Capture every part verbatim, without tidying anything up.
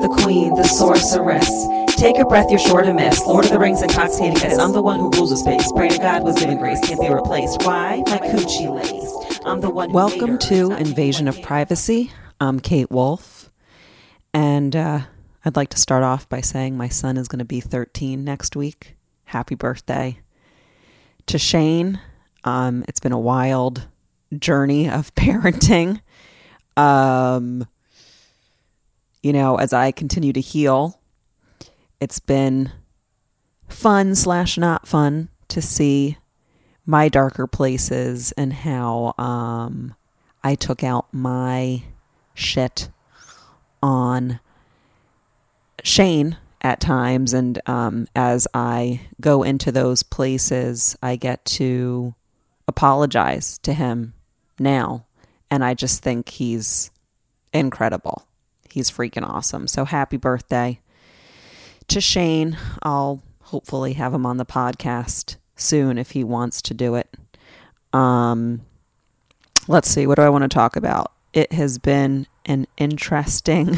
the queen, the sorceress. Take a breath, you're sure to miss. Lord of the Rings intoxicating kiss. I'm the one who rules the space. Pray to God was given grace, can't be replaced. Why? My coochie laced. I'm the one who Welcome to Invasion of Privacy. I'm Kate Wolf, and uh, I'd like to start off by saying my son is going to be thirteen next week. Happy birthday to Shane. Um, it's been a wild journey of parenting. Um, you know, as I continue to heal, it's been fun slash not fun to see my darker places and how um, I took out my shit on Shane at times. And um, as I go into those places, I get to apologize to him now. And I just think he's incredible. He's freaking awesome. So happy birthday to Shane. I'll hopefully have him on the podcast soon if he wants to do it. Um, let's see. What do I want to talk about? It has been an interesting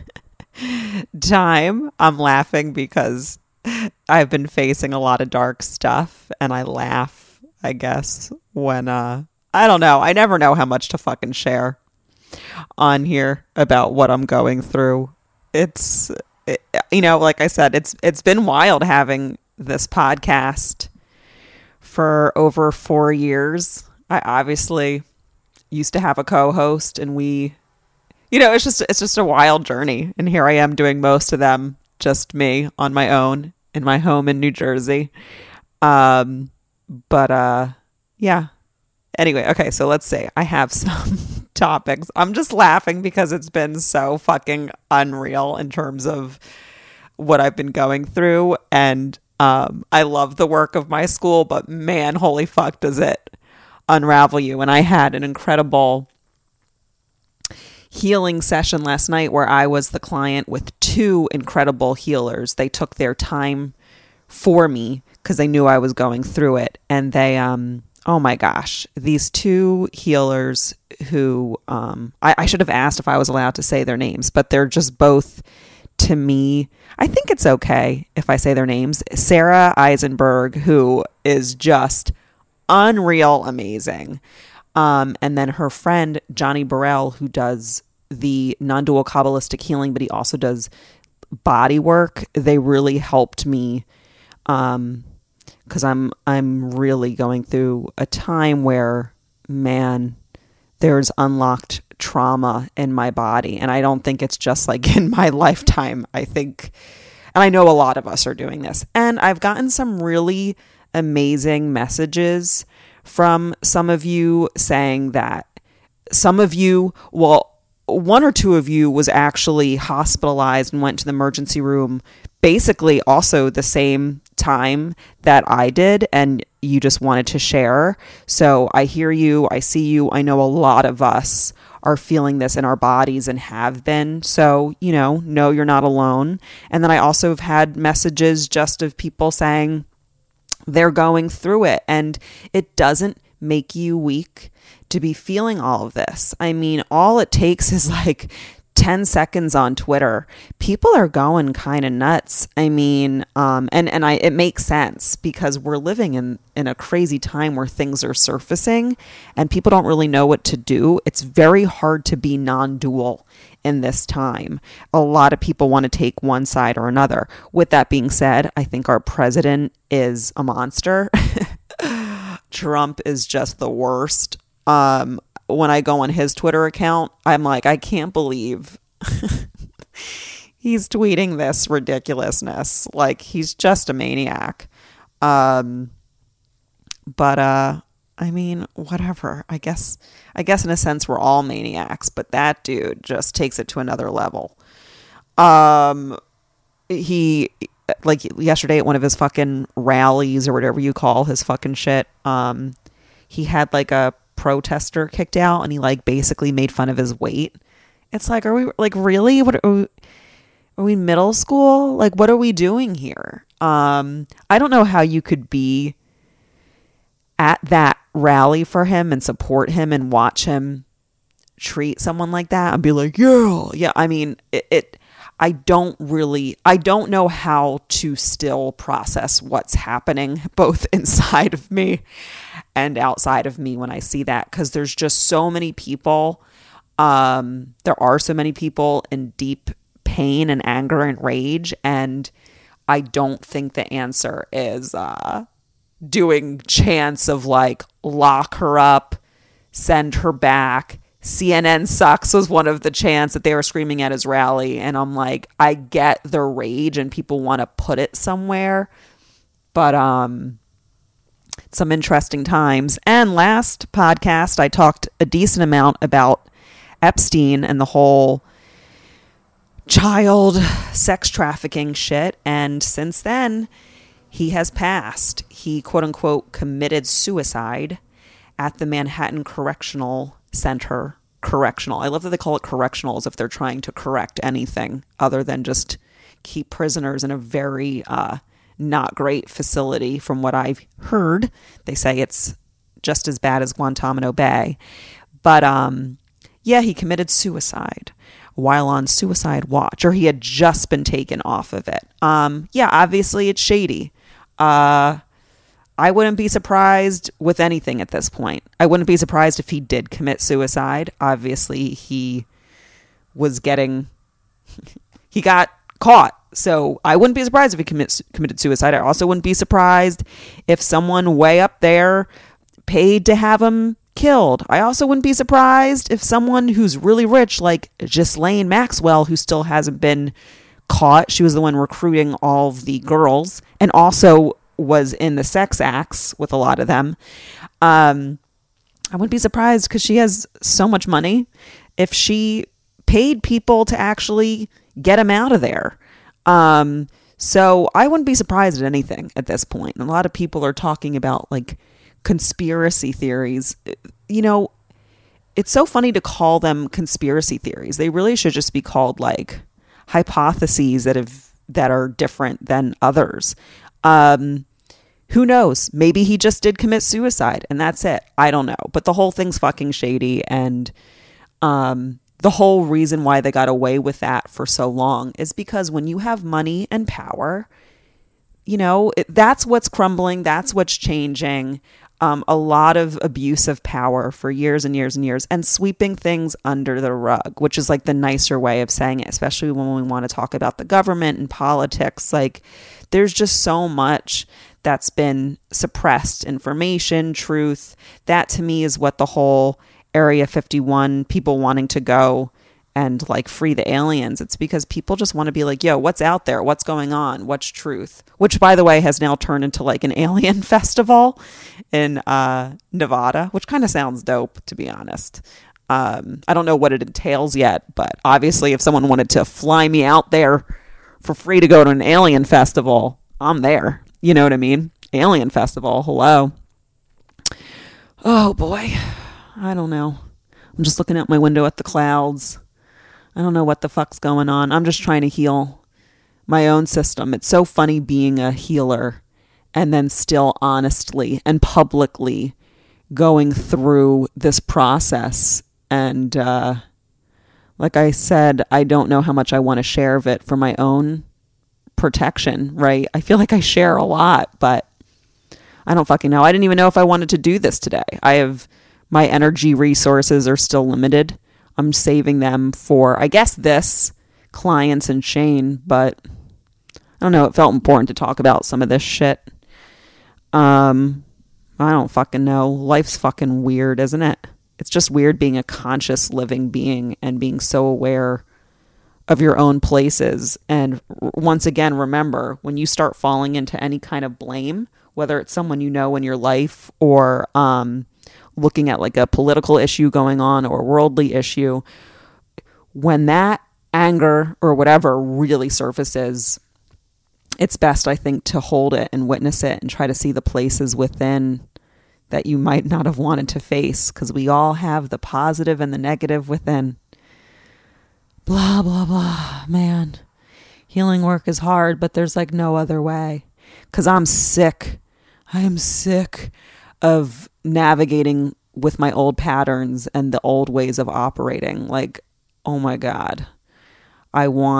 time. I'm laughing because I've been facing a lot of dark stuff, and I laugh, I guess, when, uh, I don't know. I never know how much to fucking share on here about what I'm going through. It's, it, you know, like I said, it's it's been wild having this podcast for over four years. I obviously used to have a co-host, and we, you know, it's just it's just a wild journey. And here I am doing most of them just me on my own in my home in New Jersey. Um, but uh, yeah. Anyway, okay, so let's say I have some topics. I'm just laughing because it's been so fucking unreal in terms of what I've been going through. And um, I love the work of my school, but man, holy fuck, does it unravel you. And I had an incredible healing session last night where I was the client with two incredible healers. They took their time for me because they knew I was going through it. And they... um. Oh my gosh, these two healers who um, I, I should have asked if I was allowed to say their names, but they're just both, to me, I think it's okay if I say their names. Sarah Eisenberg, who is just unreal amazing. Um, and then her friend, Johnny Burrell, who does the non-dual Kabbalistic healing, but he also does body work. They really helped me um because I'm I'm really going through a time where, man, there's unlocked trauma in my body. And I don't think it's just like in my lifetime. I think, and I know a lot of us are doing this. And I've gotten some really amazing messages from some of you saying that some of you, well, one or two of you was actually hospitalized and went to the emergency room basically also the same time that I did, and you just wanted to share. So I hear you, I see you. I know a lot of us are feeling this in our bodies and have been. So, you know, no, you're not alone. And then I also have had messages just of people saying they're going through it, and it doesn't make you weak to be feeling all of this. I mean, all it takes is like ten seconds on Twitter. People are going kind of nuts. I mean, um, and, and I, it makes sense because we're living in, in a crazy time where things are surfacing and people don't really know what to do. It's very hard to be non-dual in this time. A lot of people want to take one side or another. With that being said, I think our president is a monster. Trump is just the worst. Um, when I go on his Twitter account, I'm like, I can't believe he's tweeting this ridiculousness. Like, he's just a maniac. Um, but, uh, I mean, whatever. I guess, I guess in a sense we're all maniacs, but that dude just takes it to another level. Um, he, like yesterday at one of his fucking rallies or whatever you call his fucking shit, um, he had like a protester kicked out and he like basically made fun of his weight. It's like, are we like really? What are we, are we middle school? Like, what are we doing here? Um, I don't know how you could be at that rally for him and support him and watch him treat someone like that and be like, yeah, yeah. I mean, it, it I don't really, I don't know how to still process what's happening both inside of me and outside of me when I see that, because there's just so many people. Um, there are so many people in deep pain and anger and rage. And I don't think the answer is uh, doing chants of like, lock her up, send her back. C N N sucks was one of the chants that they were screaming at his rally. And I'm like, I get the rage and people want to put it somewhere. But um, some interesting times. And last podcast, I talked a decent amount about Epstein and the whole child sex trafficking shit. And since then, he has passed. He, quote unquote, committed suicide at the Manhattan Correctional Center. Correctional. I love that they call it correctional as if they're trying to correct anything other than just keep prisoners in a very uh, not great facility. From what I've heard, they say it's just as bad as Guantanamo Bay. But um, yeah, he committed suicide while on suicide watch, or he had just been taken off of it. Um, yeah, obviously it's shady. Uh, I wouldn't be surprised with anything at this point. I wouldn't be surprised if he did commit suicide. Obviously, he was getting, he got caught. So I wouldn't be surprised if he commit, committed suicide. I also wouldn't be surprised if someone way up there paid to have him killed. I also wouldn't be surprised if someone who's really rich, like Ghislaine Maxwell, who still hasn't been caught, she was the one recruiting all of the girls and also was in the sex acts with a lot of them. Um, I wouldn't be surprised because she has so much money if she paid people to actually get him out of there. Um, so I wouldn't be surprised at anything at this point. And a lot of people are talking about like conspiracy theories. You know, it's so funny to call them conspiracy theories. They really should just be called like hypotheses that have that are different than others. Um, who knows? Maybe he just did commit suicide and that's it. I don't know. But the whole thing's fucking shady. And um, the whole reason why they got away with that for so long is because when you have money and power, you know, it, that's what's crumbling. That's what's changing. Um, a lot of abuse of power for years and years and years and sweeping things under the rug, which is like the nicer way of saying it, especially when we want to talk about the government and politics. Like there's just so much that's been suppressed information, truth. That to me is what the whole Area fifty-one, people wanting to go and like free the aliens. It's because people just want to be like, yo, what's out there? What's going on? What's truth? Which, by the way, has now turned into like an alien festival in uh, Nevada, which kind of sounds dope, to be honest. Um, I don't know what it entails yet, but obviously if someone wanted to fly me out there for free to go to an alien festival, I'm there. You know what I mean? Alien festival. Hello. Oh, boy. I don't know. I'm just looking out my window at the clouds. I don't know what the fuck's going on. I'm just trying to heal my own system. It's so funny being a healer and then still honestly and publicly going through this process. And uh, like I said, I don't know how much I want to share of it for my own protection, right? I feel like I share a lot, but I don't fucking know. I didn't even know if I wanted to do this today. I have, my energy resources are still limited. I'm saving them for, I guess, this, clients and Shane, but I don't know. It felt important to talk about some of this shit. Um, I don't fucking know. Life's fucking weird, isn't it? It's just weird being a conscious living being and being so aware of your own places. And once again, remember, when you start falling into any kind of blame, whether it's someone you know in your life or um, looking at like a political issue going on or a worldly issue, when that anger or whatever really surfaces, it's best, I think, to hold it and witness it and try to see the places within that you might not have wanted to face, because we all have the positive and the negative within. Blah, blah, blah. Man, healing work is hard, but there's like no other way, because I'm sick. I am sick of navigating with my old patterns and the old ways of operating. Like, oh my God, I want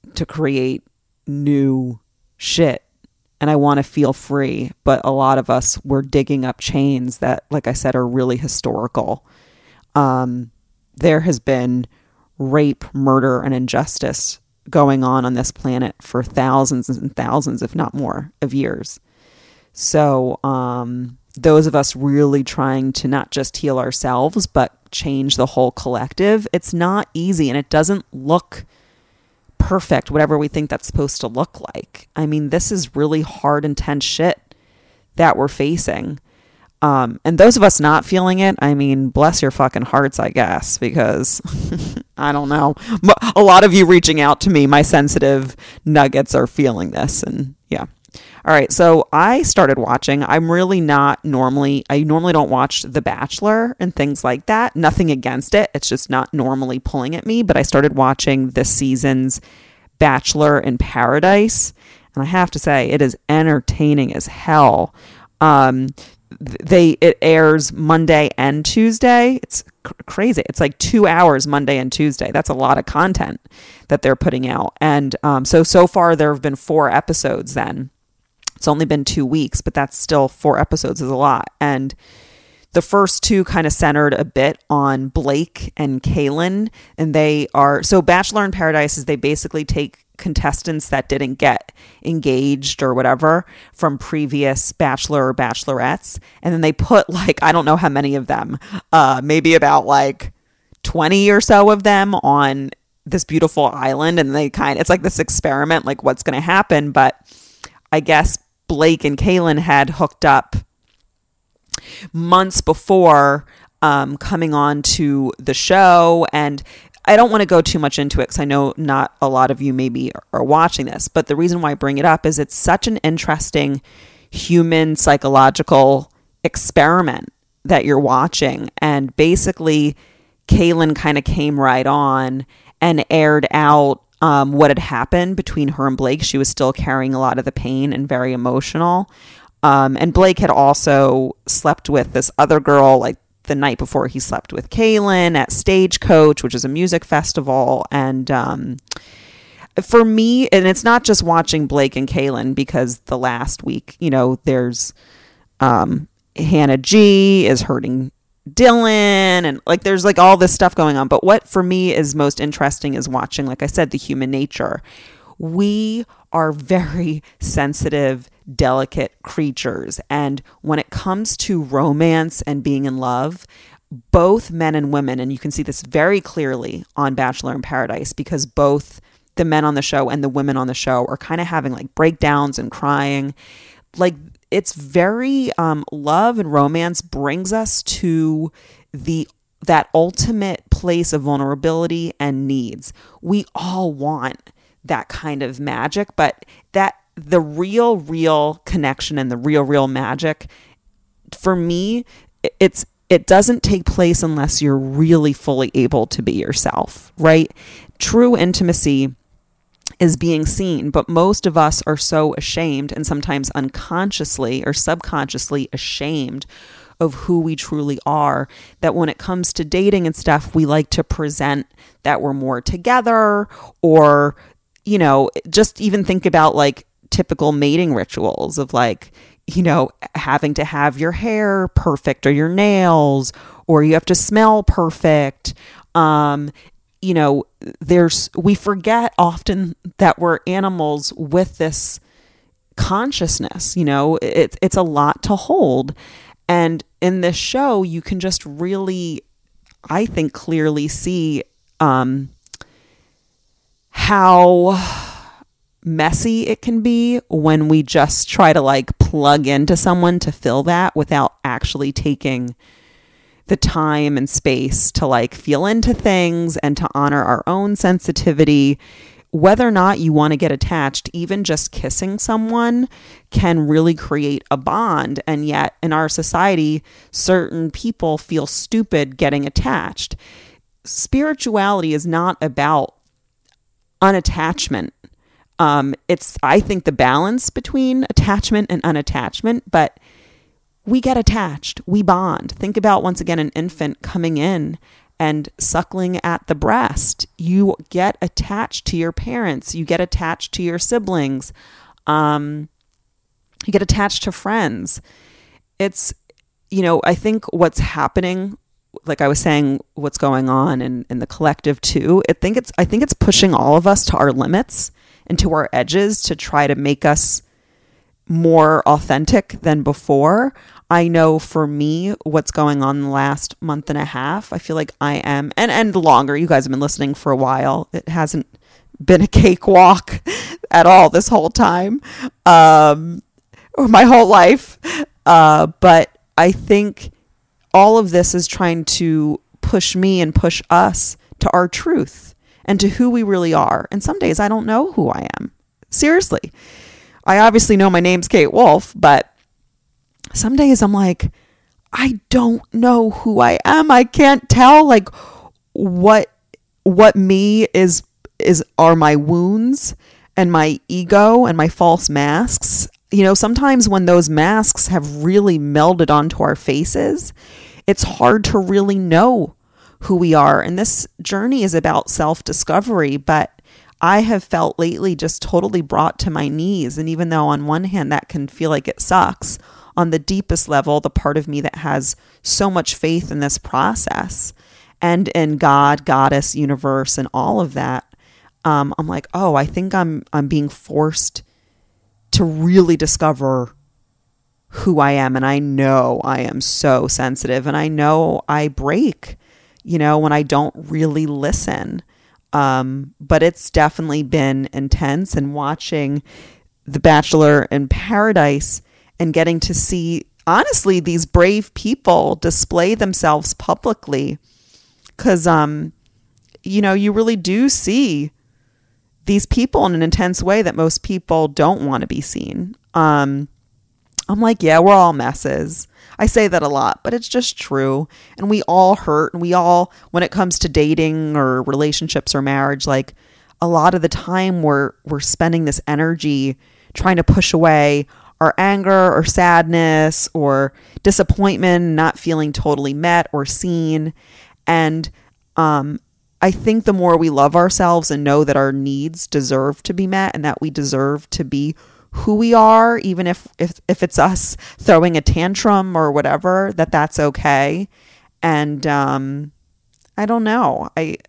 to create new shit. And I want to feel free. But a lot of us, we're digging up chains that, like I said, are really historical. Um, there has been rape, murder, and injustice going on on this planet for thousands and thousands, if not more, of years. So um, those of us really trying to not just heal ourselves, but change the whole collective, it's not easy, and it doesn't look perfect, whatever we think that's supposed to look like. I mean, this is really hard, intense shit that we're facing. Um, and those of us not feeling it, I mean, bless your fucking hearts, I guess, because I don't know. A lot of you reaching out to me, my sensitive nuggets are feeling this. And yeah. All right. So I started watching. I'm really not normally, I normally don't watch The Bachelor and things like that. Nothing against it. It's just not normally pulling at me. But I started watching this season's Bachelor in Paradise. And I have to say, it is entertaining as hell. Um, they it airs Monday and Tuesday. It's cr- crazy. It's like two hours Monday and Tuesday. That's a lot of content that they're putting out. And um, so, so far there have been four episodes then. It's only been two weeks, but that's still four episodes is a lot. And the first two kind of centered a bit on Blake and Kaylin. And they are, so Bachelor in Paradise is they basically take contestants that didn't get engaged or whatever from previous Bachelor or Bachelorettes. And then they put like, I don't know how many of them, uh, maybe about like twenty or so of them on this beautiful island. And they kind of, it's like this experiment, like what's going to happen. But I guess Blake and Kaylin had hooked up months before um, coming on to the show. And I don't want to go too much into it because I know not a lot of you maybe are watching this, but the reason why I bring it up is it's such an interesting human psychological experiment that you're watching. And basically, Kaylin kind of came right on and aired out um, what had happened between her and Blake. She was still carrying a lot of the pain and very emotional. Um, and Blake had also slept with this other girl, like the night before he slept with Kaylin at Stagecoach, which is a music festival. And um, for me, and it's not just watching Blake and Kaylin, because the last week, you know, there's um, Hannah G is hurting Dylan, and like there's like all this stuff going on. But what for me is most interesting is watching, like I said, the human nature. We are very sensitive, delicate creatures. And when it comes to romance and being in love, both men and women, and you can see this very clearly on Bachelor in Paradise, because both the men on the show and the women on the show are kind of having like breakdowns and crying. Like it's very, um, love and romance brings us to the that ultimate place of vulnerability and needs. We all want that kind of magic, but that the real, real connection and the real, real magic, for me, it's it doesn't take place unless you're really fully able to be yourself, right? True intimacy is being seen, but most of us are so ashamed and sometimes unconsciously or subconsciously ashamed of who we truly are, that when it comes to dating and stuff, we like to present that we're more together, or you know, just even think about like typical mating rituals of like, you know, having to have your hair perfect or your nails, or you have to smell perfect. Um, you know, there's, we forget often that we're animals with this consciousness, you know, it, it's a lot to hold. And in this show, you can just really, I think, clearly see, um, how messy it can be when we just try to like plug into someone to fill that without actually taking the time and space to like feel into things and to honor our own sensitivity. Whether or not you want to get attached, even just kissing someone can really create a bond. And yet in our society, certain people feel stupid getting attached. Spirituality is not about unattachment. Um, it's, I think, the balance between attachment and unattachment, but we get attached, we bond. Think about, once again, an infant coming in and suckling at the breast. You get attached to your parents. You get attached to your siblings. Um, you get attached to friends. It's, you know, I think what's happening, like I was saying, what's going on in, in the collective too, I think it's, I think it's pushing all of us to our limits and to our edges to try to make us more authentic than before. I know for me, what's going on in the last month and a half, I feel like I am, and, and longer, you guys have been listening for a while. It hasn't been a cakewalk at all this whole time, um, or my whole life. Uh, but I think all of this is trying to push me and push us to our truth and to who we really are. And some days I don't know who I am. Seriously. I obviously know my name's Kate Wolf, but some days I'm like, I don't know who I am. I can't tell like what what me is is are my wounds and my ego and my false masks. You know, sometimes when those masks have really melded onto our faces, it's hard to really know who we are. And this journey is about self-discovery, but I have felt lately just totally brought to my knees. And even though on one hand that can feel like it sucks, on the deepest level, the part of me that has so much faith in this process and in God, Goddess, universe, and all of that, um, I'm like, oh, I think I'm I'm being forced to really discover who I am. And I know I am so sensitive, and I know I break, you know, when I don't really listen. Um, but it's definitely been intense, and watching The Bachelor in Paradise and getting to see, honestly, these brave people display themselves publicly. Because, um, you know, you really do see these people in an intense way that most people don't want to be seen. Um, I'm like, yeah, we're all messes. I say that a lot, but it's just true. And we all hurt. And we all, when it comes to dating or relationships or marriage, like a lot of the time we're, we're spending this energy trying to push away our anger or sadness or disappointment, not feeling totally met or seen. And um, I think the more we love ourselves and know that our needs deserve to be met and that we deserve to be who we are, even if, if, if it's us throwing a tantrum or whatever, that that's okay. And um, I don't know. I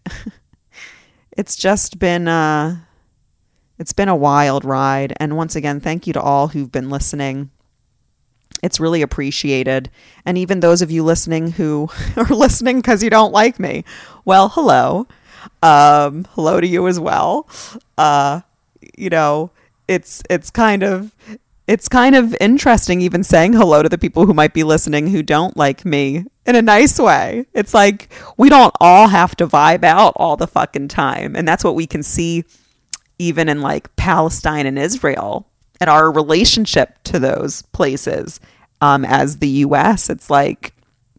it's just been uh It's been a wild ride. And once again, thank you to all who've been listening. It's really appreciated. And even those of you listening who are listening because you don't like me, well, hello. Um, hello to you as well. Uh, you know, it's it's kind of it's kind of interesting even saying hello to the people who might be listening who don't like me in a nice way. It's like we don't all have to vibe out all the fucking time. And that's what we can see even in like Palestine and Israel and our relationship to those places. Um, as the U S, it's like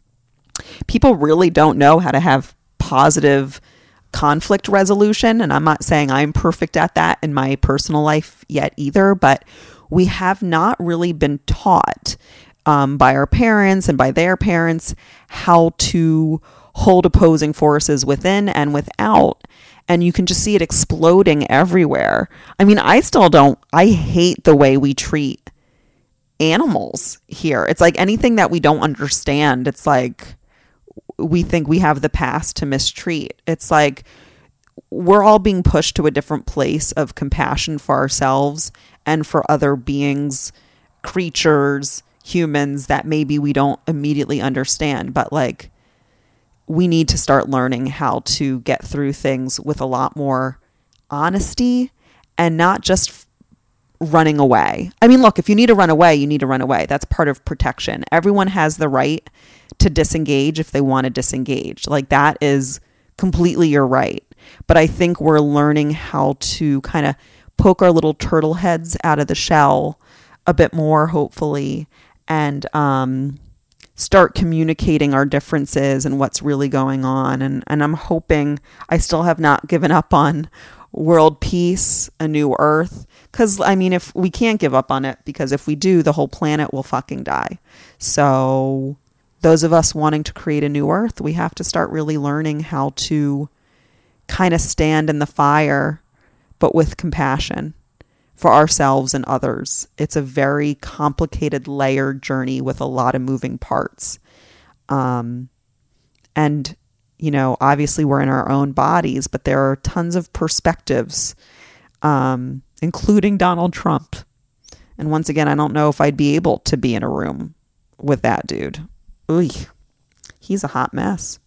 people really don't know how to have positive conflict resolution. And I'm not saying I'm perfect at that in my personal life yet either, but we have not really been taught um, by our parents and by their parents how to hold opposing forces within and without. And you can just see it exploding everywhere. I mean, I still don't, I hate the way we treat animals here. It's like anything that we don't understand, it's like we think we have the past to mistreat. It's like we're all being pushed to a different place of compassion for ourselves and for other beings, creatures, humans that maybe we don't immediately understand. But like, we need to start learning how to get through things with a lot more honesty and not just running away. I mean, look, if you need to run away, you need to run away. That's part of protection. Everyone has the right to disengage if they want to disengage. Like, that is completely your right. But I think we're learning how to kind of poke our little turtle heads out of the shell a bit more, hopefully, and um, start communicating our differences and what's really going on. And, and I'm hoping I still have not given up on world peace, a new earth. Because, I mean, if we can't give up on it, because if we do, the whole planet will fucking die. So those of us wanting to create a new earth, we have to start really learning how to kind of stand in the fire, but with compassion for ourselves and others. It's a very complicated, layered journey with a lot of moving parts. Um, and, you know, obviously we're in our own bodies, but there are tons of perspectives, um, including Donald Trump. And once again, I don't know if I'd be able to be in a room with that dude. Ooh, he's a hot mess.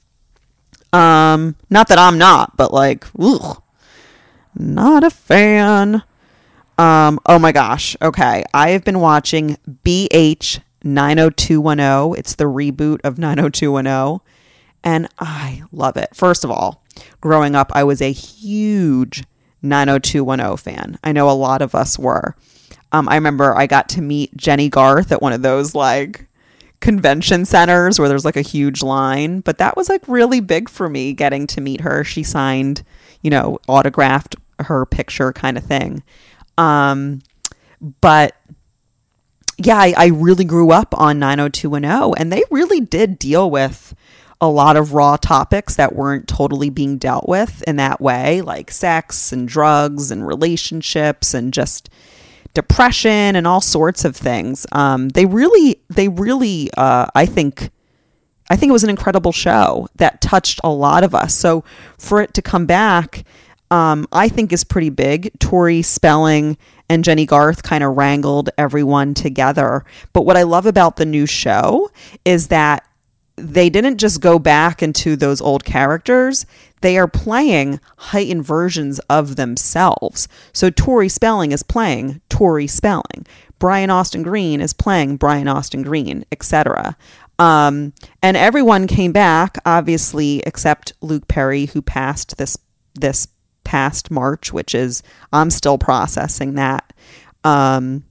Um, not that I'm not, but like, ooh, not a fan. Um, oh my gosh. Okay. I have been watching B H nine oh two one oh. It's the reboot of nine oh two one oh. And I love it. First of all, growing up, I was a huge nine oh two one oh fan. I know a lot of us were. Um, I remember I got to meet Jenny Garth at one of those like convention centers where there's like a huge line. But that was like really big for me, getting to meet her. She signed, you know, autographed her picture kind of thing. Um, but yeah, I, I really grew up on nine oh two one oh, and they really did deal with a lot of raw topics that weren't totally being dealt with in that way, like sex and drugs and relationships and just depression and all sorts of things. Um, they really, they really, uh, I think, I think it was an incredible show that touched a lot of us. So for it to come back, um, I think is pretty big. Tori Spelling and Jenny Garth kind of wrangled everyone together. But what I love about the new show is that they didn't just go back into those old characters. They are playing heightened versions of themselves. So Tori Spelling is playing Tori Spelling. Brian Austin Green is playing Brian Austin Green, et cetera. Um, and everyone came back, obviously, except Luke Perry, who passed this this past March, which is, I'm still processing that. Um,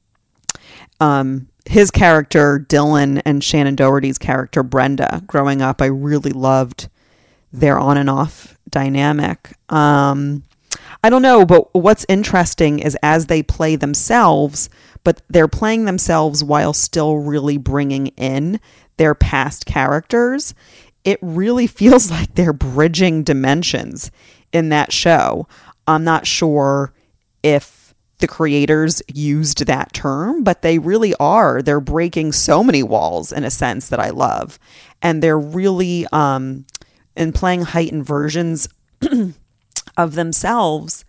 um, his character, Dylan, and Shannon Doherty's character, Brenda, growing up, I really loved their on and off dynamic. Um, I don't know, but what's interesting is as they play themselves, but they're playing themselves while still really bringing in their past characters, it really feels like they're bridging dimensions in that show. I'm not sure if the creators used that term, but they really are. They're breaking so many walls in a sense that I love. And they're really, um, in playing heightened versions of themselves,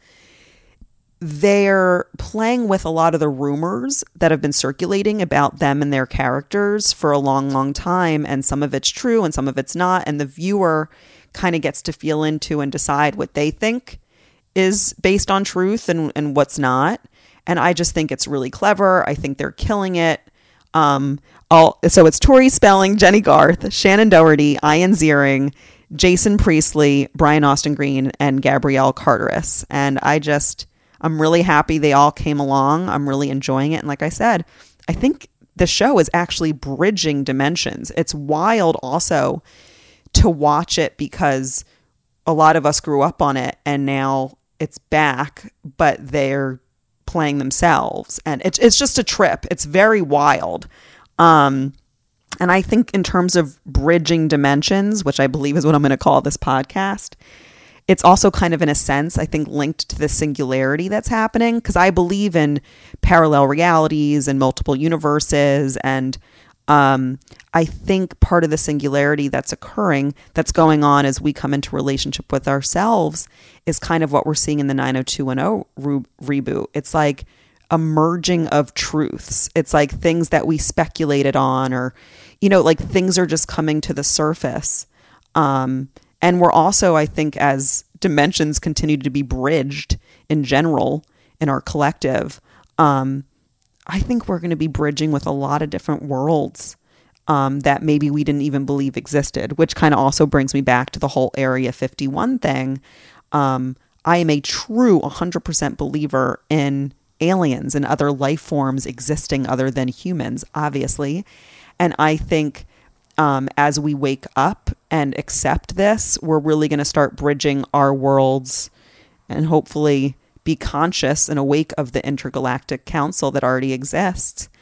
they're playing with a lot of the rumors that have been circulating about them and their characters for a long, long time. And some of it's true and some of it's not. And the viewer kind of gets to feel into and decide what they think is based on truth and, and what's not. And I just think it's really clever. I think they're killing it. Um, all, so it's Tori Spelling, Jenny Garth, Shannon Doherty, Ian Ziering, Jason Priestley, Brian Austin Green, and Gabrielle Carteris. And I just, I'm really happy they all came along. I'm really enjoying it. And like I said, I think the show is actually bridging dimensions. It's wild also to watch it because a lot of us grew up on it and now it's back, but they're playing themselves. And it's it's just a trip. It's very wild. Um, and I think in terms of bridging dimensions, which I believe is what I'm going to call this podcast, it's also kind of in a sense, I think, linked to the singularity that's happening, because I believe in parallel realities and multiple universes. And um, I think part of the singularity that's occurring, that's going on as we come into relationship with ourselves, is kind of what we're seeing in the nine oh two one oh re- reboot. It's like a merging of truths. It's like things that we speculated on, or, you know, like things are just coming to the surface. Um, and we're also, I think, as dimensions continue to be bridged in general in our collective, um, I think we're going to be bridging with a lot of different worlds um, that maybe we didn't even believe existed, which kind of also brings me back to the whole Area fifty-one thing. Um, I am a true one hundred percent believer in aliens and other life forms existing other than humans, obviously. And I think um, as we wake up and accept this, we're really going to start bridging our worlds and hopefully be conscious and awake of the intergalactic council that already exists.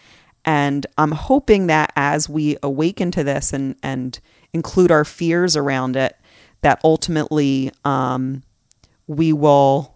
And I'm hoping that as we awaken to this and, and include our fears around it, that ultimately um, we will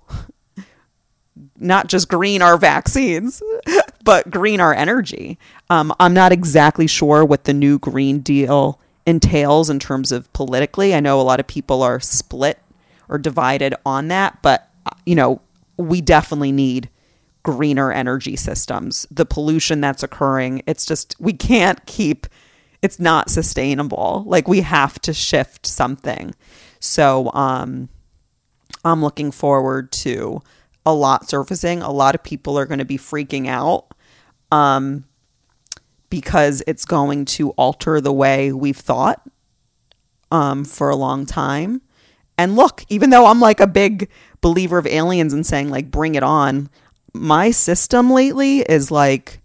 not just green our vaccines, but green our energy. Um, I'm not exactly sure what the new Green Deal entails in terms of politically. I know a lot of people are split or divided on that, but, you know, we definitely need greener energy systems. The pollution that's occurring, it's just, we can't keep, it's not sustainable. Like, we have to shift something. So um, I'm looking forward to a lot surfacing. A lot of people are going to be freaking out um, because it's going to alter the way we've thought um, for a long time. And look, even though I'm like a big believer of aliens and saying like, bring it on, my system lately is like,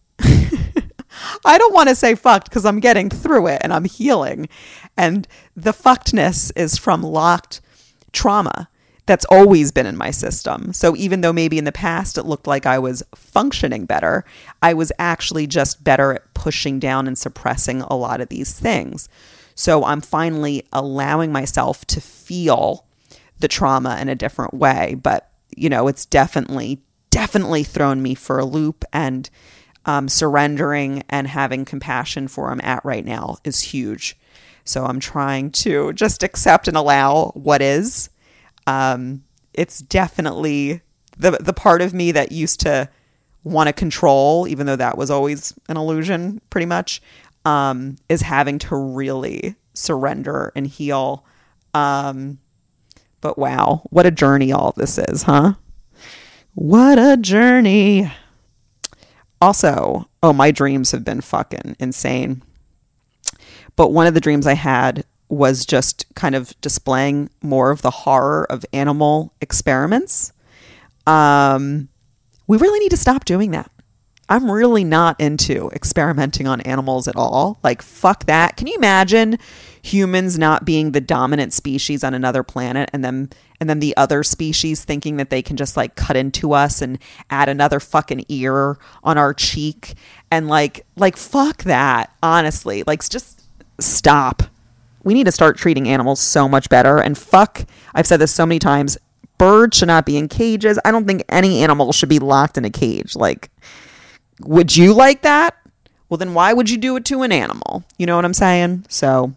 I don't want to say fucked because I'm getting through it and I'm healing. And the fuckedness is from locked trauma that's always been in my system. So even though maybe in the past it looked like I was functioning better, I was actually just better at pushing down and suppressing a lot of these things. So I'm finally allowing myself to feel the trauma in a different way. But, you know, it's definitely, definitely thrown me for a loop, and um, surrendering and having compassion for where I'm at right now is huge. So I'm trying to just accept and allow what is. Um, it's definitely the the part of me that used to want to control, even though that was always an illusion pretty much, um, is having to really surrender and heal. Um, but wow, what a journey all of this is, huh? What a journey. Also, oh, my dreams have been fucking insane. But one of the dreams I had was just kind of displaying more of the horror of animal experiments. Um, we really need to stop doing that. I'm really not into experimenting on animals at all. Like, fuck that. Can you imagine humans not being the dominant species on another planet, and then and then the other species thinking that they can just like cut into us and add another fucking ear on our cheek, and like like fuck that, honestly. Like, just stop. We need to start treating animals so much better. And fuck, I've said this so many times, birds should not be in cages. I don't think any animal should be locked in a cage. Like, would you like that? Well, then why would you do it to an animal? You know what I'm saying? So,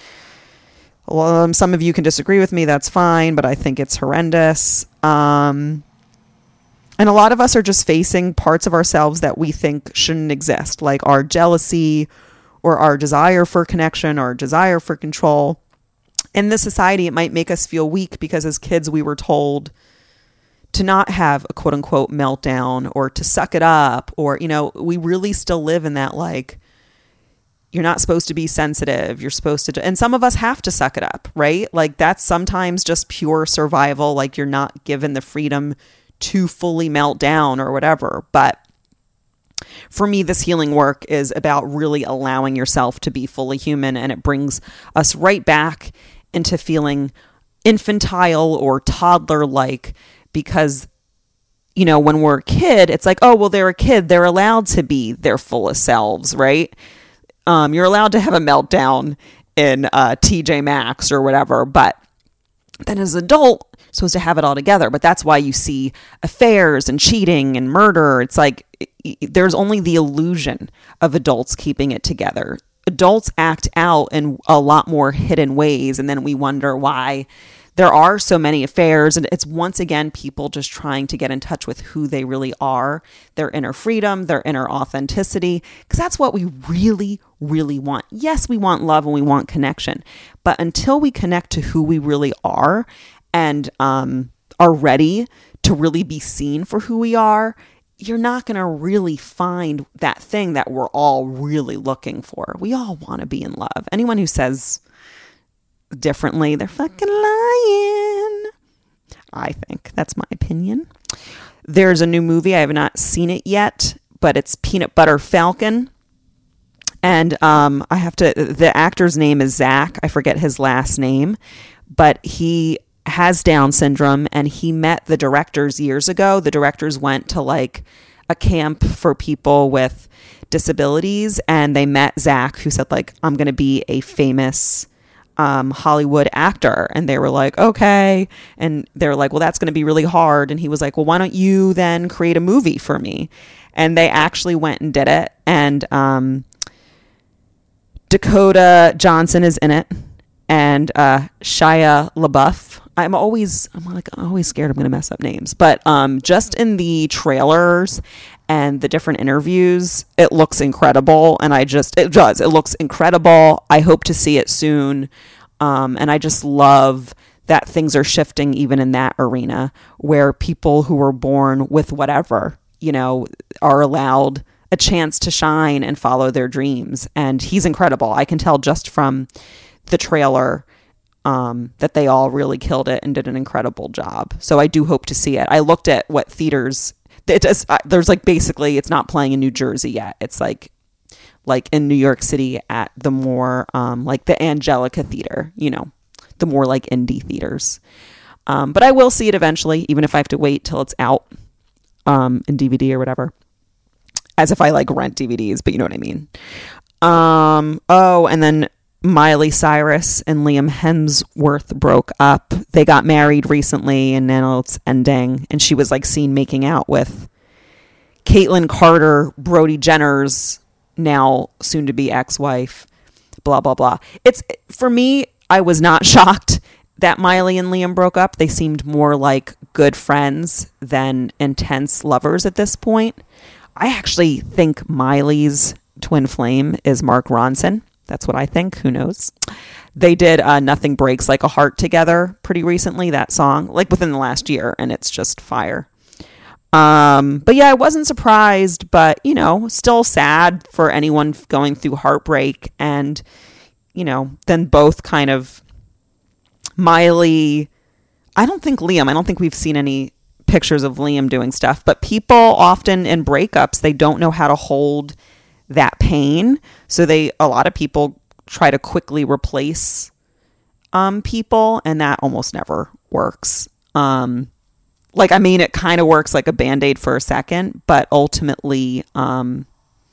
well, um, some of you can disagree with me. That's fine, but I think it's horrendous. Um, and a lot of us are just facing parts of ourselves that we think shouldn't exist, like our jealousy or our desire for connection or desire for control. In this society, it might make us feel weak because as kids, we were told to not have a quote unquote meltdown or to suck it up, or, you know, we really still live in that, like, you're not supposed to be sensitive. You're supposed to, do, and some of us have to suck it up, right? Like, that's sometimes just pure survival. Like, you're not given the freedom to fully melt down or whatever. But for me, this healing work is about really allowing yourself to be fully human. And it brings us right back into feeling infantile or toddler-like, because, you know, when we're a kid, it's like, oh, well, they're a kid. They're allowed to be their fullest selves, right? Um, you're allowed to have a meltdown in uh, T J Maxx or whatever. But then as an adult, you're supposed to have it all together. But that's why you see affairs and cheating and murder. It's like there's only the illusion of adults keeping it together. Adults act out in a lot more hidden ways. And then we wonder why there are so many affairs. And it's once again people just trying to get in touch with who they really are, their inner freedom, their inner authenticity, because that's what we really, really want. Yes, we want love and we want connection. But until we connect to who we really are and um, are ready to really be seen for who we are, you're not going to really find that thing that we're all really looking for. We all want to be in love. Anyone who says differently, they're fucking lying. I think that's my opinion. There's a new movie. I have not seen it yet, but it's Peanut Butter Falcon. And um, I have to, the actor's name is Zach. I forget his last name, but he has Down syndrome, and he met the directors years ago. The directors went to like a camp for people with disabilities, and they met Zach, who said, like, I'm going to be a famous um, Hollywood actor. And they were like, okay. And they were like, well, that's going to be really hard. And he was like, well, why don't you then create a movie for me? And they actually went and did it. And um, Dakota Johnson is in it, and uh, Shia LaBeouf. I'm always, I'm like, I'm always scared I'm going to mess up names. But um, just in the trailers and the different interviews, it looks incredible. And I just, it does, it looks incredible. I hope to see it soon. Um, and I just love that things are shifting even in that arena, where people who were born with whatever, you know, are allowed a chance to shine and follow their dreams. And he's incredible. I can tell just from the trailer Um, that they all really killed it and did an incredible job. So I do hope to see it. I looked at what theaters it does. Uh, there's like basically it's not playing in New Jersey yet. It's like like in New York City at the more um, like the Angelica Theater, you know, the more like indie theaters. Um, but I will see it eventually, even if I have to wait till it's out um, in D V D or whatever. As if I like rent D V Ds, but you know what I mean. Um, oh, and then Miley Cyrus and Liam Hemsworth broke up. They got married recently, and now it's ending. And she was like seen making out with Caitlyn Carter, Brody Jenner's now soon to be ex-wife. Blah blah blah. It's for me. I was not shocked that Miley and Liam broke up. They seemed more like good friends than intense lovers at this point. I actually think Miley's twin flame is Mark Ronson. That's what I think. Who knows? They did uh, Nothing Breaks Like a Heart together pretty recently, that song, like within the last year, and it's just fire. Um, but yeah, I wasn't surprised, but, you know, still sad for anyone going through heartbreak. And, you know, then both kind of Miley, I don't think Liam, I don't think we've seen any pictures of Liam doing stuff, but people often in breakups, they don't know how to hold that pain. So they, a lot of people try to quickly replace um, people, and that almost never works. Um, like, I mean, it kind of works like a Band-Aid for a second, but ultimately, um,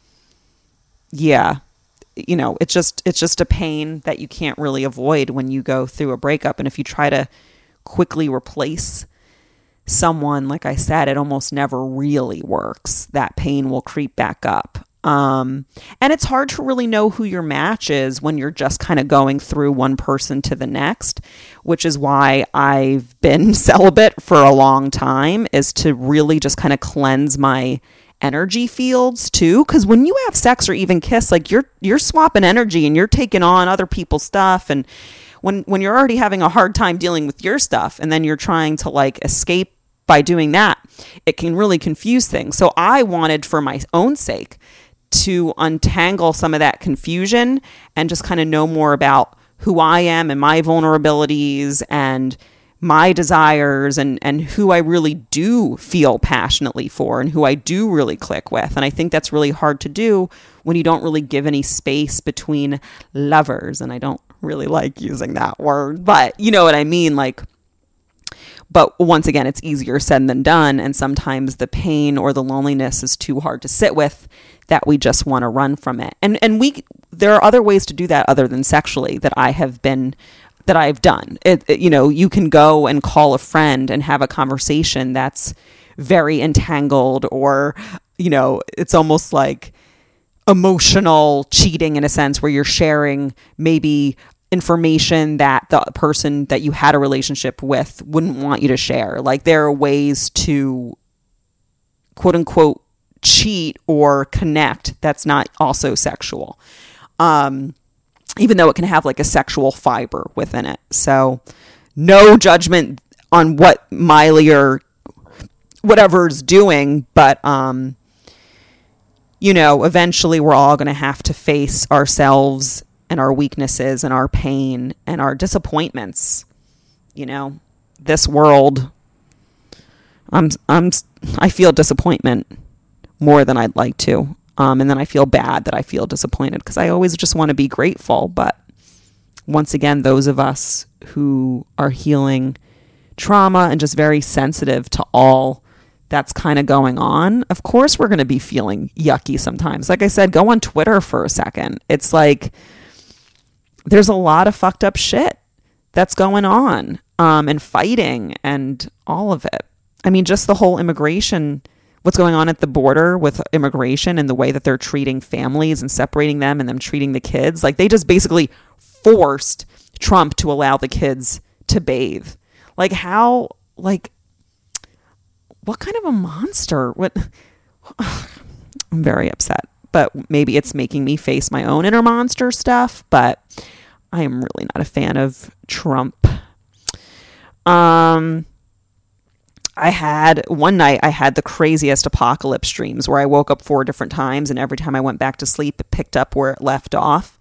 yeah, you know, it's just, it's just a pain that you can't really avoid when you go through a breakup. And if you try to quickly replace someone, like I said, it almost never really works. That pain will creep back up. Um, and it's hard to really know who your match is when you're just kind of going through one person to the next, which is why I've been celibate for a long time, is to really just kind of cleanse my energy fields too. Cause when you have sex or even kiss, like you're, you're swapping energy and you're taking on other people's stuff. And when, when you're already having a hard time dealing with your stuff, and then you're trying to like escape by doing that, it can really confuse things. So I wanted, for my own sake, to untangle some of that confusion and just kind of know more about who I am and my vulnerabilities and my desires, and, and who I really do feel passionately for and who I do really click with. And I think that's really hard to do when you don't really give any space between lovers. And I don't really like using that word, but you know what I mean? Like, but once again, it's easier said than done. And sometimes the pain or the loneliness is too hard to sit with, that we just want to run from it. And and we there are other ways to do that other than sexually that I have been that I've done. It, it, you know, you can go and call a friend and have a conversation that's very entangled, or, you know, it's almost like emotional cheating in a sense, where you're sharing maybe information that the person that you had a relationship with wouldn't want you to share. Like, there are ways to quote unquote cheat or connect that's not also sexual, um even though it can have like a sexual fiber within it. So no judgment on what Miley or whatever's doing, but um you know, eventually we're all going to have to face ourselves and our weaknesses and our pain and our disappointments. You know, this world, I'm I'm I feel disappointment more than I'd like to. Um, and then I feel bad that I feel disappointed, because I always just want to be grateful. But once again, those of us who are healing trauma and just very sensitive to all that's kind of going on, of course we're going to be feeling yucky sometimes. Like I said, go on Twitter for a second. It's like there's a lot of fucked up shit that's going on, um, and fighting and all of it. I mean, just the whole immigration, what's going on at the border with immigration and the way that they're treating families and separating them and them treating the kids. Like they just basically forced Trump to allow the kids to bathe. Like how, like, what kind of a monster? What? I'm very upset, but maybe it's making me face my own inner monster stuff, but I am really not a fan of Trump. Um, I had one night, I had the craziest apocalypse dreams where I woke up four different times, and every time I went back to sleep, it picked up where it left off.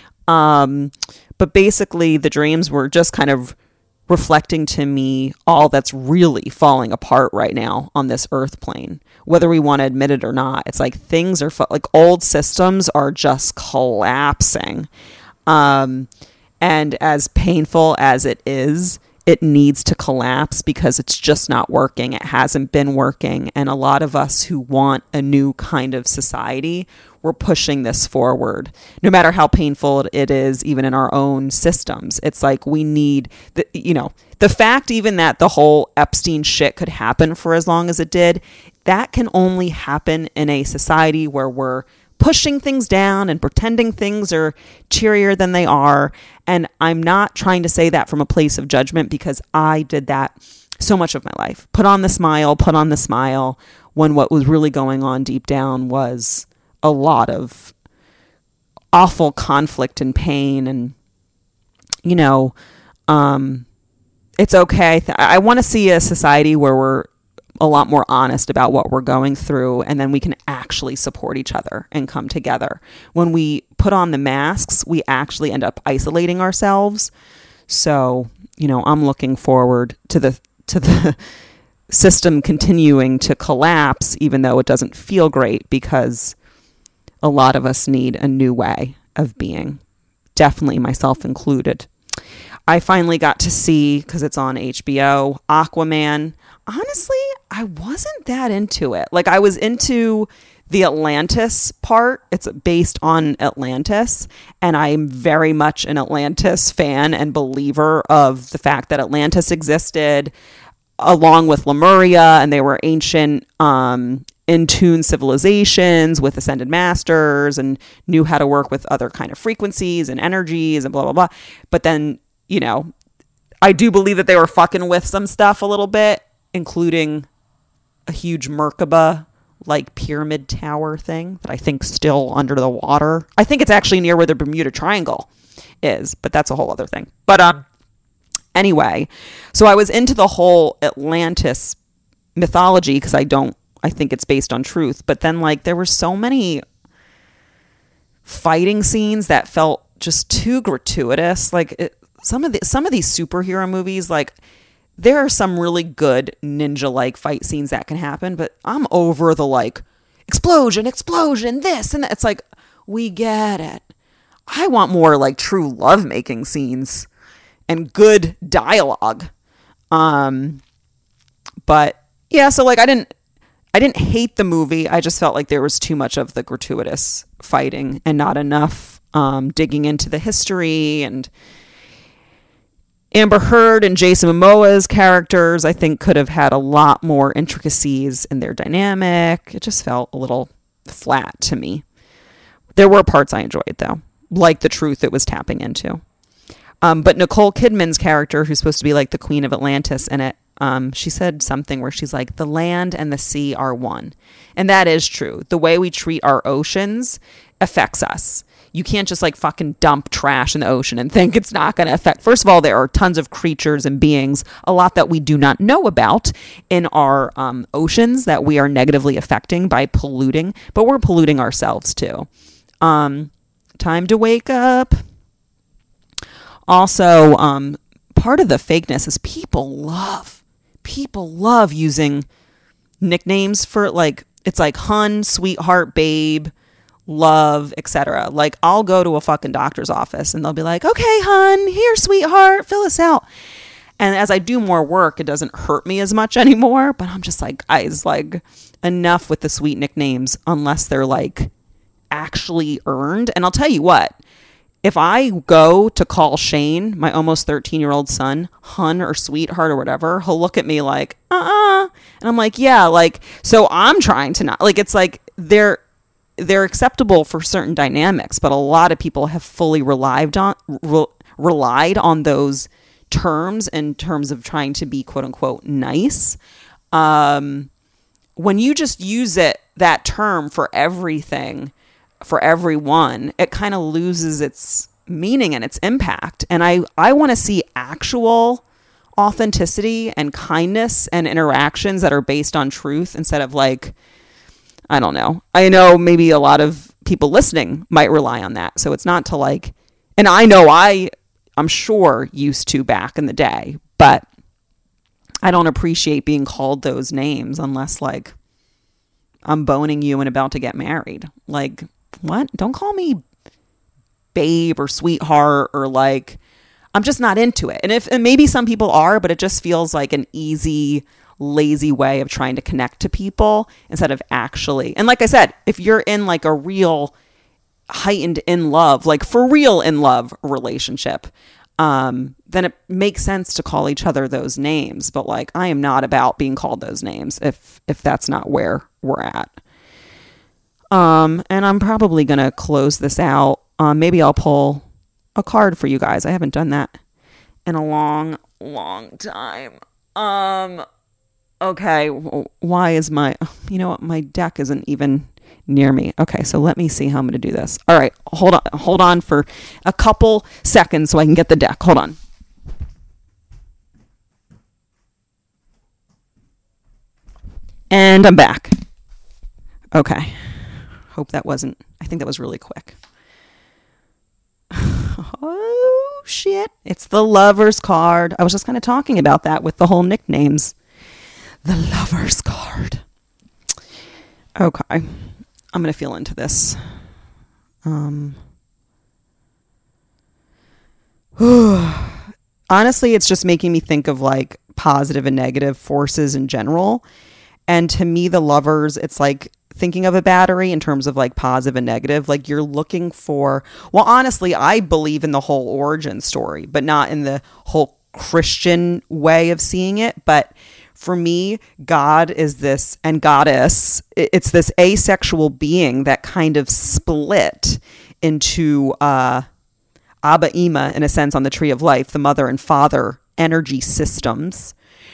Um, but basically the dreams were just kind of reflecting to me all that's really falling apart right now on this earth plane, whether we want to admit it or not. It's like things are fu- like old systems are just collapsing. Um, and as painful as it is, it needs to collapse because it's just not working. It hasn't been working. And a lot of us who want a new kind of society, we're pushing this forward, no matter how painful it is, even in our own systems. It's like we need, the, you know, the fact even that the whole Epstein shit could happen for as long as it did, that can only happen in a society where we're pushing things down and pretending things are cheerier than they are. And I'm not trying to say that from a place of judgment, because I did that so much of my life. Put on the smile, put on the smile, when what was really going on deep down was a lot of awful conflict and pain. And, you know, um, it's okay. I want to see a society where we're a lot more honest about what we're going through, and then we can actually support each other and come together. When we put on the masks, we actually end up isolating ourselves. So, you know, I'm looking forward to the to the system continuing to collapse, even though it doesn't feel great, because a lot of us need a new way of being, definitely myself included. I finally got to see, because it's on H B O, Aquaman. Honestly, I wasn't that into it. Like, I was into the Atlantis part. It's based on Atlantis, and I'm very much an Atlantis fan and believer of the fact that Atlantis existed along with Lemuria, and they were ancient, um, in-tune civilizations with ascended masters and knew how to work with other kind of frequencies and energies and blah, blah, blah. But then, you know, I do believe that they were fucking with some stuff a little bit, including a huge Merkaba like pyramid tower thing that I think still under the water. I think it's actually near where the Bermuda Triangle is, but that's a whole other thing. But um, anyway, so I was into the whole Atlantis mythology because I don't, I think it's based on truth. But then, like, there were so many fighting scenes that felt just too gratuitous. Like it, some of the some of these superhero movies, like, there are some really good ninja-like fight scenes that can happen, but I'm over the, like, explosion, explosion, this, and that. It's like, we get it. I want more, like, true love-making scenes and good dialogue. Um, but, yeah, so, like, I didn't, I didn't hate the movie. I just felt like there was too much of the gratuitous fighting and not enough um, digging into the history. And Amber Heard and Jason Momoa's characters, I think, could have had a lot more intricacies in their dynamic. It just felt a little flat to me. There were parts I enjoyed, though, like the truth it was tapping into. Um, but Nicole Kidman's character, who's supposed to be like the Queen of Atlantis in it, um, she said something where she's like, the land and the sea are one. And that is true. The way we treat our oceans affects us. You can't just like fucking dump trash in the ocean and think it's not going to affect. First of all, there are tons of creatures and beings, a lot that we do not know about in our um, oceans that we are negatively affecting by polluting, but we're polluting ourselves too. Um, time to wake up. Also, um, part of the fakeness is people love, people love using nicknames for, like, it's like hun, sweetheart, babe, love, et cetera. Like, I'll go to a fucking doctor's office and they'll be like, okay, hun, here, sweetheart, fill us out. And as I do more work, it doesn't hurt me as much anymore. But I'm just like, guys, like, enough with the sweet nicknames unless they're like actually earned. And I'll tell you what, if I go to call Shane, my almost thirteen year old son, hun or sweetheart or whatever, he'll look at me like, uh-uh. And I'm like, yeah, like, so I'm trying to not, like, it's like they're, they're acceptable for certain dynamics, but a lot of people have fully relied on, re- relied on those terms in terms of trying to be quote unquote nice. Um, when you just use it, that term for everything, for everyone, it kind of loses its meaning and its impact. And I, I want to see actual authenticity and kindness and interactions that are based on truth instead of like, I don't know. I know maybe a lot of people listening might rely on that. So it's not to like, and I know I, I'm sure used to back in the day, but I don't appreciate being called those names unless like I'm boning you and about to get married. Like, what? Don't call me babe or sweetheart or like, I'm just not into it. And if, and maybe some people are, but it just feels like an easy, lazy way of trying to connect to people instead of actually. And like I said, if you're in like a real heightened in love, like for real in love relationship, um, then it makes sense to call each other those names. But like, I am not about being called those names if, if that's not where we're at. Um, and I'm probably going to close this out. Um, maybe I'll pull a card for you guys. I haven't done that in a long, long time. Um, okay. Why is my, you know what? My deck isn't even near me. Okay. So let me see how I'm going to do this. All right. Hold on. Hold on for a couple seconds so I can get the deck. Hold on. And I'm back. Okay. Hope that wasn't, I think that was really quick. Oh, shit. It's the Lover's card. I was just kind of talking about that with the whole nicknames. The Lover's card. Okay. I'm going to feel into this. Um, honestly, it's just making me think of like positive and negative forces in general. And to me, the Lovers, it's like thinking of a battery in terms of like positive and negative. Like you're looking for, well, honestly, I believe in the whole origin story, but not in the whole Christian way of seeing it. But for me, God is this, and goddess, it's this asexual being that kind of split into uh, Abba Ima, in a sense, on the Tree of Life, the mother and father energy systems.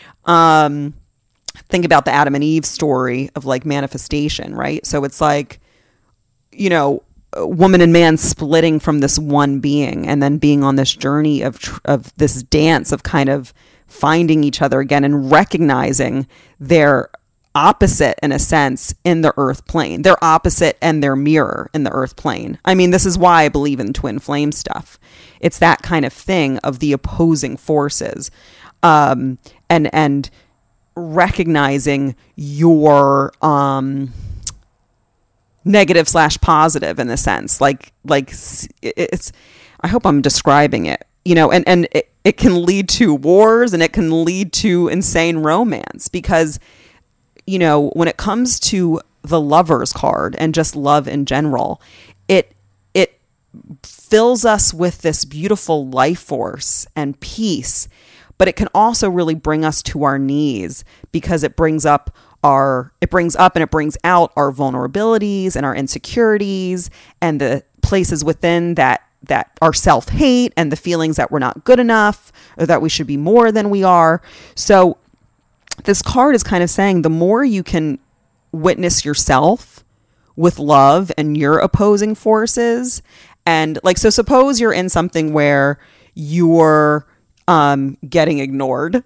Um, think about the Adam and Eve story of like manifestation, right? So it's like, you know, woman and man splitting from this one being and then being on this journey of of this dance of kind of finding each other again and recognizing their opposite in a sense in the earth plane, their opposite and their mirror in the earth plane. I mean, this is why I believe in twin flame stuff. It's that kind of thing of the opposing forces, um, and and recognizing your um, negative slash positive in a sense, like like it's. I hope I'm describing it. You know, and, and it, it can lead to wars and it can lead to insane romance because, you know, when it comes to the Lover's card and just love in general, it it fills us with this beautiful life force and peace, but it can also really bring us to our knees because it brings up our, it brings up and it brings out our vulnerabilities and our insecurities and the places within that that our self-hate and the feelings that we're not good enough or that we should be more than we are. So this card is kind of saying the more you can witness yourself with love and your opposing forces. And like, so suppose you're in something where you're um, getting ignored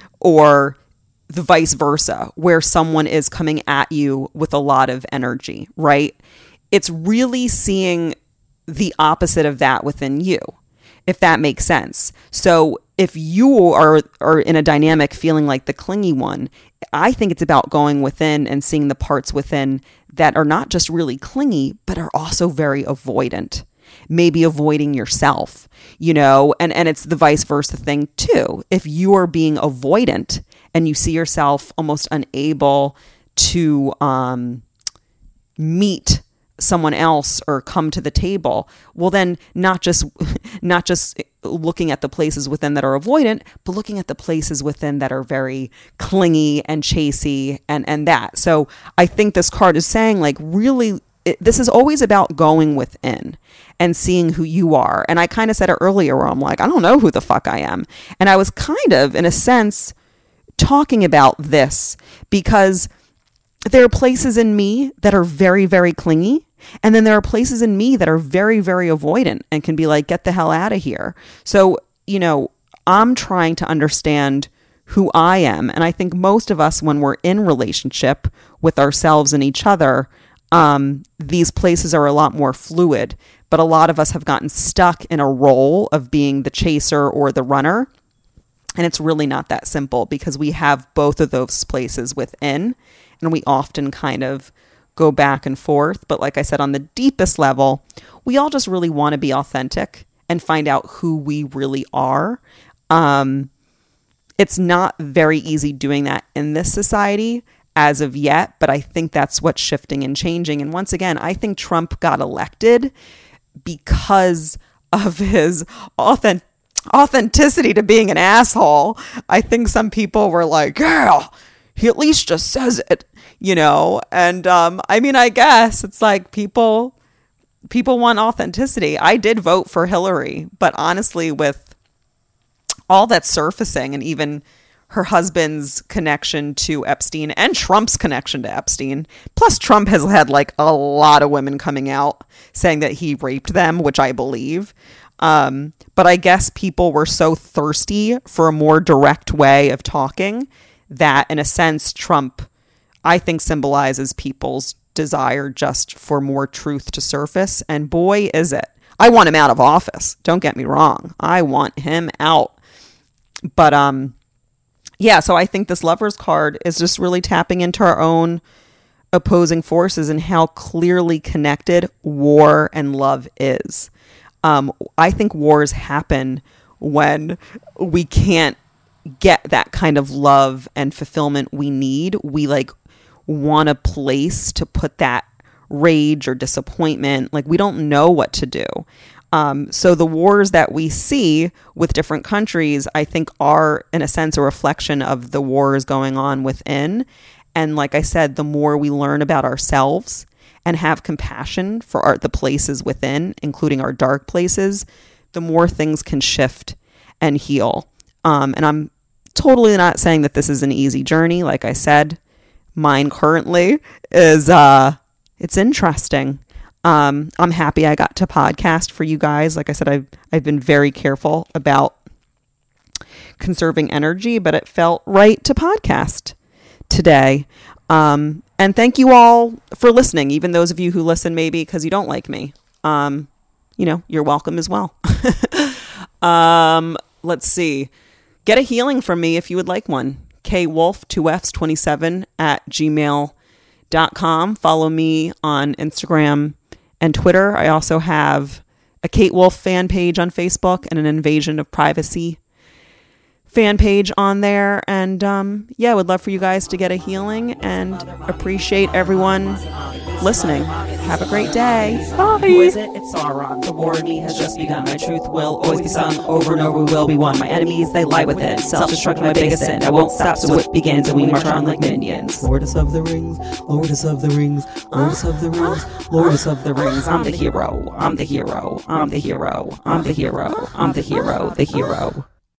or the vice versa, where someone is coming at you with a lot of energy, right? It's really seeing the opposite of that within you, if that makes sense. So if you are, are in a dynamic feeling like the clingy one, I think it's about going within and seeing the parts within that are not just really clingy, but are also very avoidant. maybe avoiding yourself, you know, and, and it's the vice versa thing too. If you are being avoidant and you see yourself almost unable to um, meet someone else or come to the table, well then not just not just looking at the places within that are avoidant, but looking at the places within that are very clingy and chasey and and that. So I think this card is saying, like, really, it, this is always about going within and seeing who you are. And I kind of said it earlier where I'm like, I don't know who the fuck I am. And I was kind of, in a sense, talking about this because there are places in me that are very, very clingy. And then there are places in me that are very, very avoidant and can be like, get the hell out of here. So, you know, I'm trying to understand who I am. And I think most of us, when we're in relationship with ourselves and each other, um, these places are a lot more fluid. But a lot of us have gotten stuck in a role of being the chaser or the runner. And it's really not that simple because we have both of those places within. And we often kind of go back and forth. But like I said, on the deepest level, we all just really want to be authentic and find out who we really are. Um, it's not very easy doing that in this society as of yet, but I think that's what's shifting and changing. And once again, I think Trump got elected because of his authentic authenticity to being an asshole. I think some people were like, yeah, he at least just says it, you know? And um, I mean, I guess it's like people, people want authenticity. I did vote for Hillary, but honestly, with all that surfacing and even her husband's connection to Epstein and Trump's connection to Epstein, plus Trump has had like a lot of women coming out saying that he raped them, which I believe. Um, but I guess people were so thirsty for a more direct way of talking that, in a sense, Trump, I think, symbolizes people's desire just for more truth to surface. And boy, is it. I want him out of office. Don't get me wrong. I want him out. But um, yeah, so I think this Lover's card is just really tapping into our own opposing forces and how clearly connected war and love is. Um, I think wars happen when we can't get that kind of love and fulfillment we need. We like want a place to put that rage or disappointment. Like we don't know what to do. Um, so the wars that we see with different countries, I think, are in a sense a reflection of the wars going on within. And like I said, the more we learn about ourselves and have compassion for our, the places within, including our dark places, the more things can shift and heal. Um, and I'm totally not saying that this is an easy journey. Like I said, mine currently is, uh, it's interesting. Um, I'm happy I got to podcast for you guys. Like I said, I've, I've been very careful about conserving energy, but it felt right to podcast today. Um, and thank you all for listening. Even those of you who listen, maybe because you don't like me, um, you know, you're welcome as well. um, let's see. Get a healing from me if you would like one. kwolf, two F's, twenty-seven at gmail dot com. Follow me on Instagram and Twitter. I also have a Kate Wolf fan page on Facebook and an Invasion of Privacy fan page on there. And um, yeah, I would love for you guys to get a healing and appreciate everyone listening. Have a great day. Bye. Who is it? It's Sauron. The war in me has just begun. My truth will always be sung over and over. We will be one. My enemies, they lie within. Self-destruct my biggest sin. I won't stop, so it begins, and we march on like minions. Lordess of the Rings, Lordess of the Rings, Lordess of the Rings, Lordess of the Rings. I'm the hero. I'm the hero. I'm the hero. I'm the hero. I'm the hero. The hero.